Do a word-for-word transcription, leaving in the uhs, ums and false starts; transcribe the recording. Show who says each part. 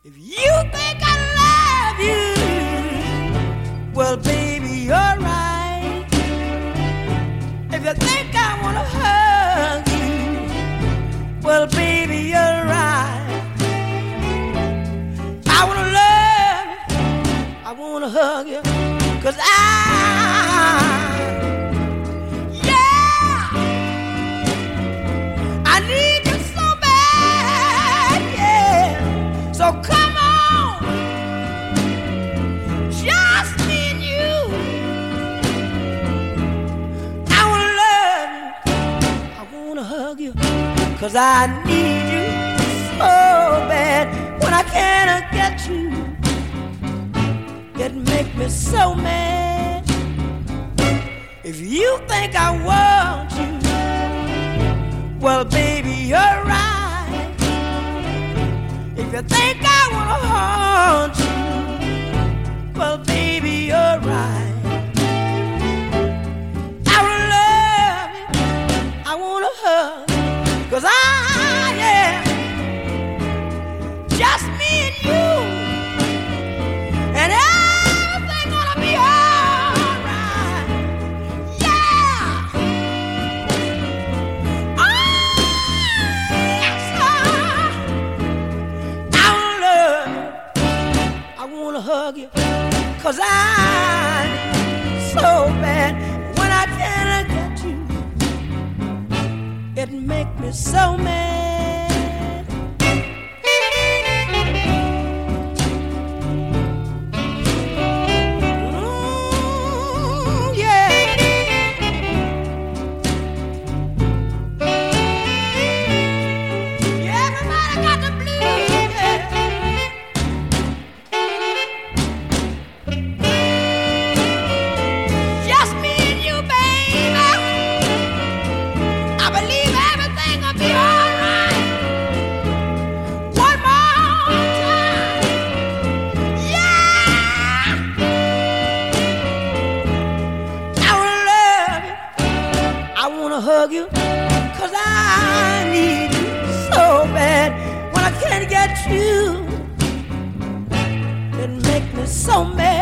Speaker 1: If you think I love you, well, baby, you're right. If you think I want to hug you, well, baby, you're right. I want to love you, I want to hug you, 'cause I, yeah, I need you so bad, yeah. So come on, just me and you. I want to love you, I want to hug you, 'cause I need you so bad. When I can't get you, it make me so mad. If you think I want you, well, baby, you're right. If you think I want to haunt you, well, baby, you're right. I want to love you, I want to hug, 'cause I, yeah, just me and you, and everything gonna be alright. Yeah. Oh, yes, sir. I wanna love you, I wanna hug you, 'cause I so bad. When I can't get you, it make me so mad. Hug you, 'cause I need you so bad. When I can't get you, it make me so mad.